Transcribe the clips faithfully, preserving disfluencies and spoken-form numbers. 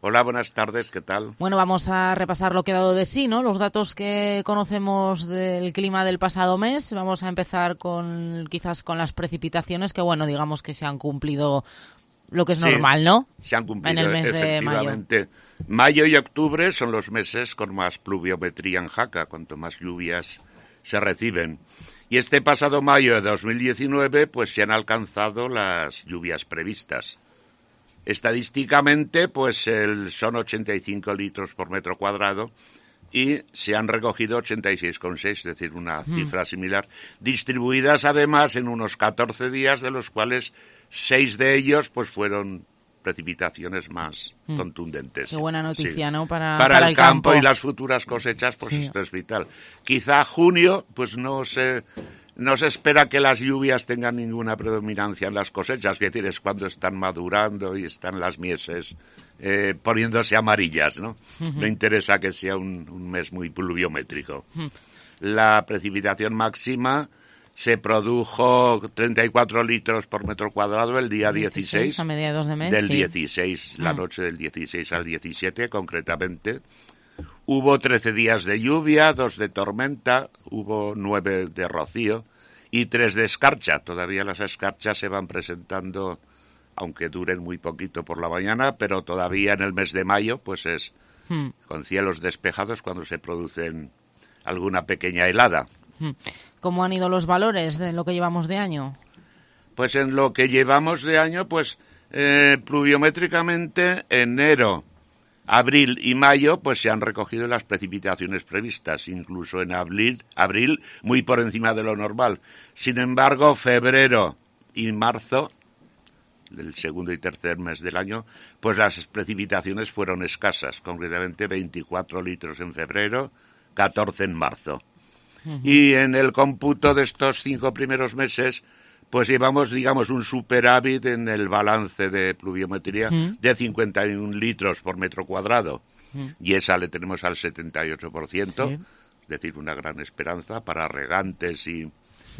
Hola, buenas tardes, ¿qué tal? Bueno, vamos a repasar lo que ha dado de sí, ¿no? Los datos que conocemos del clima del pasado mes. Vamos a empezar con quizás con las precipitaciones, que bueno, digamos que se han cumplido lo que es sí, normal, ¿no? Se han cumplido, en el mes efectivamente. De mayo. mayo y octubre son los meses con más pluviometría en Jaca, cuanto más lluvias se reciben. Y este pasado mayo de dos mil diecinueve, pues se han alcanzado las lluvias previstas. Estadísticamente, pues el, son ochenta y cinco litros por metro cuadrado y se han recogido ochenta y seis coma seis, es decir, una mm. cifra similar, distribuidas además en unos catorce días, de los cuales seis de ellos pues fueron precipitaciones más mm. contundentes. Qué buena noticia, sí. ¿no? Para, para, para el, el campo, campo y las futuras cosechas, pues sí. esto es vital. Quizá junio, pues no se... No se espera que las lluvias tengan ninguna predominancia en las cosechas, es decir, es cuando están madurando y están las mieses eh, poniéndose amarillas, ¿no? Uh-huh. No interesa que sea un, un mes muy pluviométrico. Uh-huh. La precipitación máxima se produjo treinta y cuatro litros por metro cuadrado el día dieciséis, dieciséis a mediados de mes, del sí. dieciséis, uh-huh. la noche del dieciséis al diecisiete concretamente. Hubo trece días de lluvia, dos de tormenta, hubo nueve de rocío y tres de escarcha. Todavía las escarchas se van presentando, aunque duren muy poquito por la mañana, pero todavía en el mes de mayo, pues es hmm. con cielos despejados cuando se producen alguna pequeña helada. ¿Cómo han ido los valores de lo que llevamos de año? Pues en lo que llevamos de año, pues eh, pluviométricamente enero, abril y mayo, pues se han recogido las precipitaciones previstas, incluso en abril, abril muy por encima de lo normal. Sin embargo, febrero y marzo, el segundo y tercer mes del año, pues las precipitaciones fueron escasas, concretamente veinticuatro litros en febrero, catorce en marzo. Uh-huh. Y en el cómputo de estos cinco primeros meses, pues llevamos, digamos, un superávit en el balance de pluviometría uh-huh. de cincuenta y un litros por metro cuadrado. Uh-huh. Y esa le tenemos al setenta y ocho por ciento, sí. Es decir, una gran esperanza para regantes y,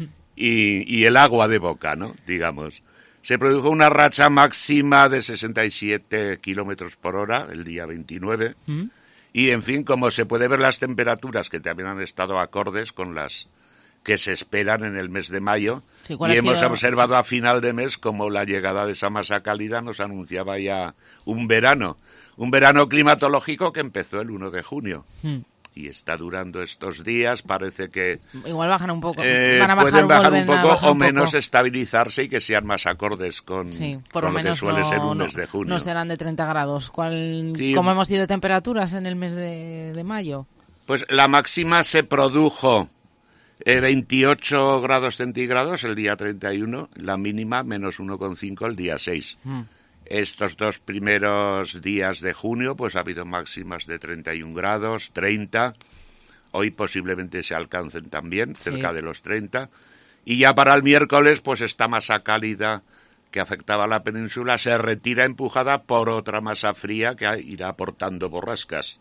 y, y el agua de boca, ¿no? Digamos. Se produjo una racha máxima de sesenta y siete kilómetros por hora el día veintinueve. Uh-huh. Y, en fin, como se puede ver, las temperaturas que también han estado acordes con las que se esperan en el mes de mayo, sí, y hemos sido... observado a final de mes como la llegada de esa masa cálida nos anunciaba ya un verano, un verano climatológico que empezó el uno de junio. Hmm. Y está durando estos días, parece que... Igual bajan un poco. Eh, Van a bajar, pueden bajar un poco bajar o un menos poco. estabilizarse y que sean más acordes con, sí, por con lo, lo que suele no, ser un no, mes de junio. No serán de treinta grados. ¿Cuál, sí. ¿Cómo hemos ido de temperaturas en el mes de, de mayo? Pues la máxima se produjo eh, veintiocho grados centígrados el día treinta y uno, la mínima menos uno coma cinco el día seis. Mm. Estos dos primeros días de junio pues ha habido máximas de treinta y un grados, treinta. Hoy posiblemente se alcancen también, cerca sí. de los treinta. Y ya para el miércoles, pues esta masa cálida que afectaba a la península se retira empujada por otra masa fría que irá aportando borrascas.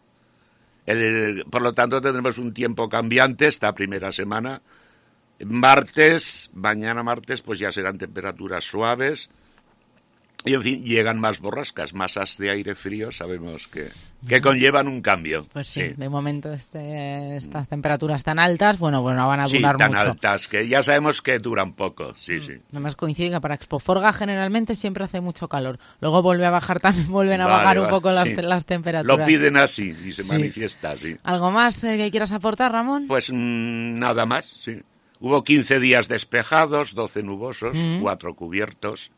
El, por lo tanto, tendremos un tiempo cambiante esta primera semana. Martes, mañana martes, pues ya serán temperaturas suaves. Y, en fin, llegan más borrascas, masas de aire frío, sabemos que, que conllevan un cambio. Pues sí, sí. de momento este, estas temperaturas tan altas, bueno, bueno, van a durar mucho. Sí, tan mucho. altas, que ya sabemos que duran poco, sí, mm. sí. Además coincide que para Expoforga generalmente siempre hace mucho calor. Luego vuelve a bajar también, vuelven a vale, bajar un va, poco sí. las, las temperaturas. Lo piden así y se sí. manifiesta así. ¿Algo más eh, que quieras aportar, Ramón? Pues mmm, nada más, sí. Hubo quince días despejados, doce nubosos, mm. cuatro cubiertos.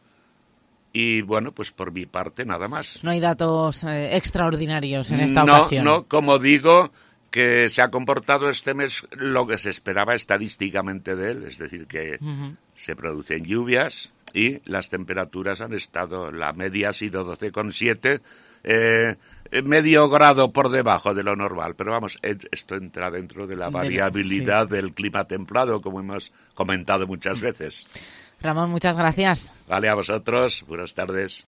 Y, bueno, pues por mi parte, nada más. No hay datos eh, extraordinarios en esta no, ocasión. No, como digo, que se ha comportado este mes lo que se esperaba estadísticamente de él. Es decir, que uh-huh. se producen lluvias y las temperaturas han estado... La media ha sido doce coma siete, eh, medio grado por debajo de lo normal. Pero, vamos, esto entra dentro de la variabilidad sí. del clima templado, como hemos comentado muchas veces. Ramón, muchas gracias. Vale, a vosotros. Buenas tardes.